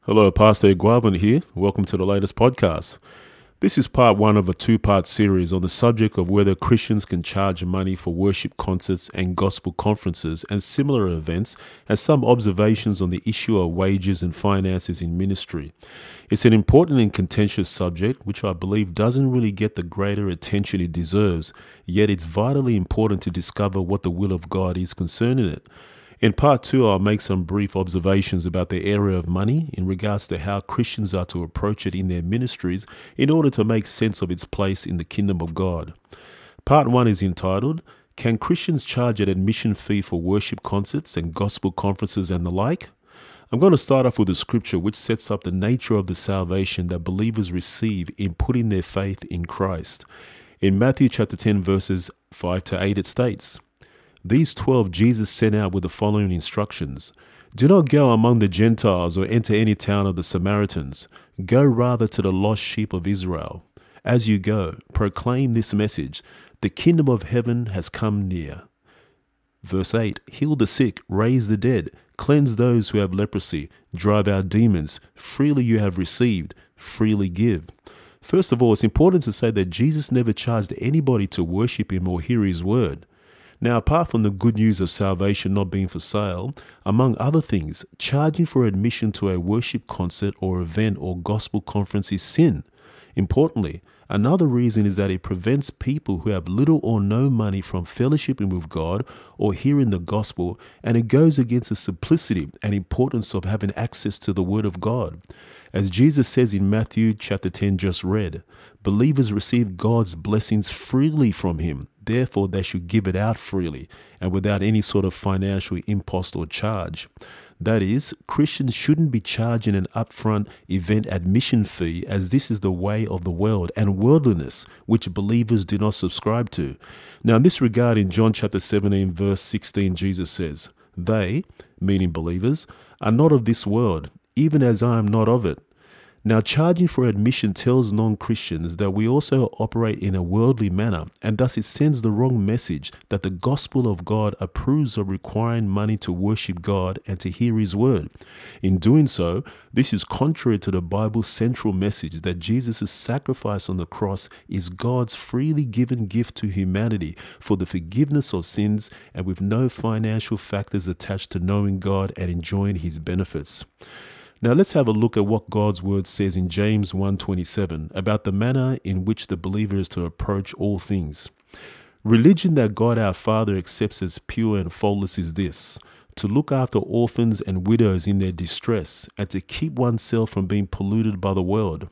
Hello, Pastor Guavin here. Welcome to the latest podcast. This is part one of a two-part series on the subject of whether Christians can charge money for worship concerts and gospel conferences and similar events, and some observations on the issue of wages and finances in ministry. It's an important and contentious subject which I believe doesn't really get the greater attention it deserves, yet it's vitally important to discover what the will of God is concerning it. In part two, I'll make some brief observations about the area of money in regards to how Christians are to approach it in their ministries in order to make sense of its place in the kingdom of God. Part one is entitled, Can Christians Charge an Admission Fee for Worship Concerts and Gospel Conferences and the like? I'm going to start off with a scripture which sets up the nature of the salvation that believers receive in putting their faith in Christ. In Matthew chapter 10 verses 5 to 8 it states, These 12 Jesus sent out with the following instructions. Do not go among the Gentiles or enter any town of the Samaritans. Go rather to the lost sheep of Israel. As you go, proclaim this message. The kingdom of heaven has come near. Verse 8. Heal the sick, raise the dead, cleanse those who have leprosy, drive out demons. Freely you have received, freely give. First of all, it's important to say that Jesus never charged anybody to worship him or hear his word. Now, apart from the good news of salvation not being for sale, among other things, charging for admission to a worship concert or event or gospel conference is sin. Importantly, another reason is that it prevents people who have little or no money from fellowshipping with God or hearing the gospel, and it goes against the simplicity and importance of having access to the Word of God. As Jesus says in Matthew chapter 10 just read, believers receive God's blessings freely from Him. Therefore, they should give it out freely and without any sort of financial impost or charge. That is, Christians shouldn't be charging an upfront event admission fee, as this is the way of the world and worldliness, which believers do not subscribe to. Now, in this regard, in John chapter 17, verse 16, Jesus says, They, meaning believers, are not of this world, even as I am not of it. Now, charging for admission tells non-Christians that we also operate in a worldly manner, and thus it sends the wrong message that the gospel of God approves of requiring money to worship God and to hear His word. In doing so, this is contrary to the Bible's central message that Jesus' sacrifice on the cross is God's freely given gift to humanity for the forgiveness of sins and with no financial factors attached to knowing God and enjoying His benefits. Now let's have a look at what God's word says in James 1:27 about the manner in which the believer is to approach all things. Religion that God our Father accepts as pure and faultless is this, to look after orphans and widows in their distress and to keep oneself from being polluted by the world.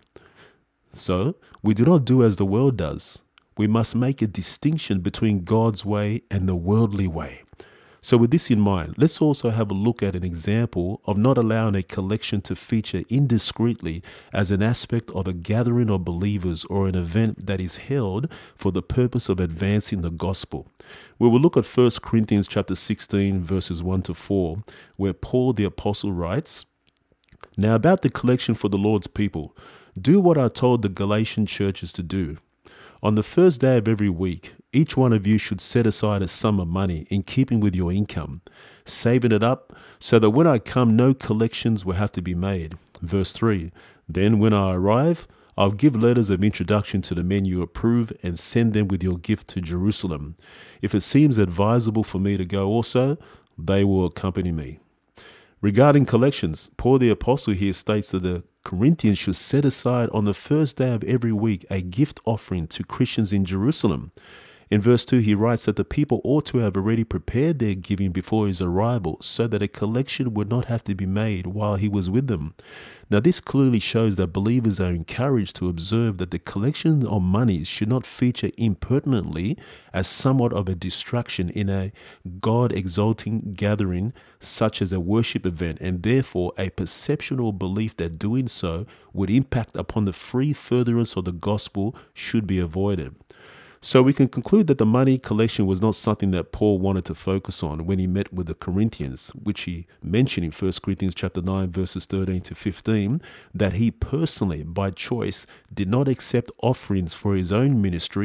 So, we do not do as the world does. We must make a distinction between God's way and the worldly way. So with this in mind, let's also have a look at an example of not allowing a collection to feature indiscreetly as an aspect of a gathering of believers or an event that is held for the purpose of advancing the gospel. We will look at 1 Corinthians chapter 16 verses 1 to 4, where Paul the apostle writes, Now about the collection for the Lord's people, do what I told the Galatian churches to do. On the first day of every week, each one of you should set aside a sum of money in keeping with your income, saving it up so that when I come, no collections will have to be made. Verse 3, Then when I arrive, I'll give letters of introduction to the men you approve and send them with your gift to Jerusalem. If it seems advisable for me to go also, they will accompany me. Regarding collections, Paul the apostle here states that the Corinthians should set aside on the first day of every week a gift offering to Christians in Jerusalem. In verse 2, he writes that the people ought to have already prepared their giving before his arrival so that a collection would not have to be made while he was with them. Now, this clearly shows that believers are encouraged to observe that the collection of monies should not feature impertinently as somewhat of a distraction in a God-exalting gathering such as a worship event, and therefore a perception or belief that doing so would impact upon the free furtherance of the gospel should be avoided. So we can conclude that the money collection was not something that Paul wanted to focus on when he met with the Corinthians, which he mentioned in 1 Corinthians chapter 9, verses 13 to 15, that he personally, by choice, did not accept offerings for his own ministry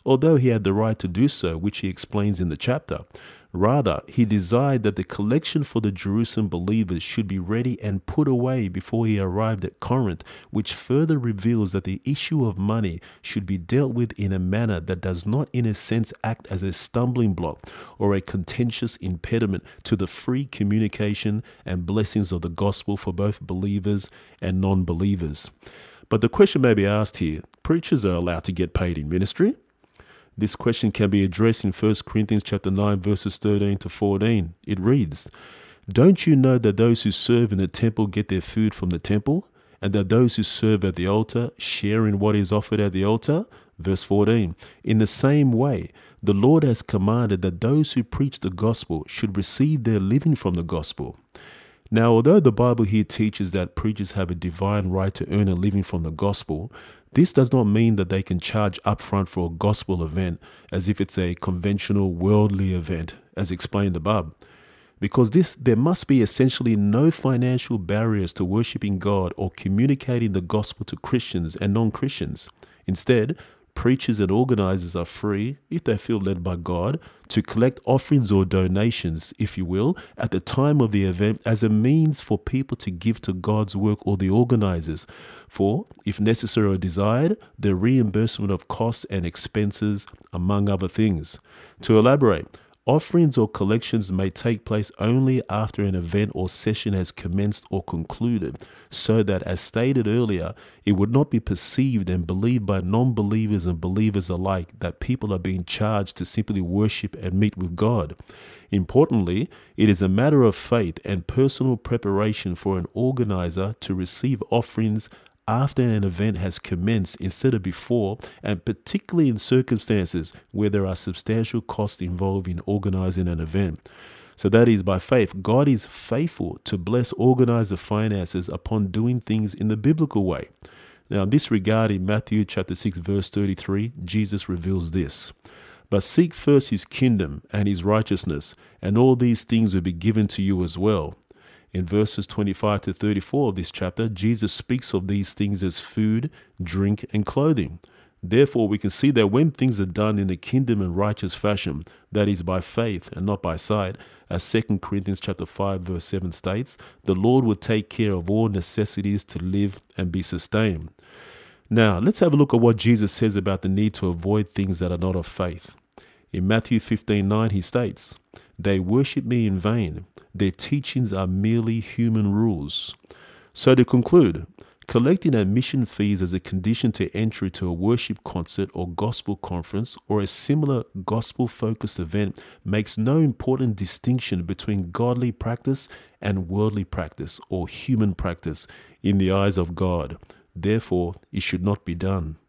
although he had the right to do so, which he explains in the chapter. Rather, he desired that the collection for the Jerusalem believers should be ready and put away before he arrived at Corinth, which further reveals that the issue of money should be dealt with in a manner that does not in a sense act as a stumbling block or a contentious impediment to the free communication and blessings of the gospel for both believers and non-believers. But the question may be asked here, preachers are allowed to get paid in ministry? This question can be addressed in 1 Corinthians chapter 9, verses 13 to 14. It reads, "Don't you know that those who serve in the temple get their food from the temple, and that those who serve at the altar share in what is offered at the altar?" Verse 14, "In the same way, the Lord has commanded that those who preach the gospel should receive their living from the gospel." Now, although the Bible here teaches that preachers have a divine right to earn a living from the gospel, this does not mean that they can charge upfront for a gospel event as if it's a conventional worldly event, as explained above. Because there must be essentially no financial barriers to worshiping God or communicating the gospel to Christians and non-Christians. Instead, preachers and organizers are free, if they feel led by God, to collect offerings or donations, if you will, at the time of the event as a means for people to give to God's work or the organizers, for, if necessary or desired, the reimbursement of costs and expenses, among other things. To elaborate, offerings or collections may take place only after an event or session has commenced or concluded, so that, as stated earlier, it would not be perceived and believed by non-believers and believers alike that people are being charged to simply worship and meet with God. Importantly, it is a matter of faith and personal preparation for an organizer to receive offerings after an event has commenced instead of before, and particularly in circumstances where there are substantial costs involved in organizing an event. So that is by faith. God is faithful to bless organizer finances upon doing things in the biblical way. Now, in this regard, in Matthew chapter 6, verse 33, Jesus reveals this: "But seek first his kingdom and his righteousness, and all these things will be given to you as well." In verses 25 to 34 of this chapter, Jesus speaks of these things as food, drink, and clothing. Therefore, we can see that when things are done in a kingdom and righteous fashion, that is by faith and not by sight, as 2 Corinthians chapter 5, verse 7 states, the Lord will take care of all necessities to live and be sustained. Now, let's have a look at what Jesus says about the need to avoid things that are not of faith. In Matthew 15:9, he states, "They worship me in vain. Their teachings are merely human rules." So to conclude, collecting admission fees as a condition to entry to a worship concert or gospel conference or a similar gospel-focused event makes no important distinction between godly practice and worldly practice or human practice in the eyes of God. Therefore, it should not be done.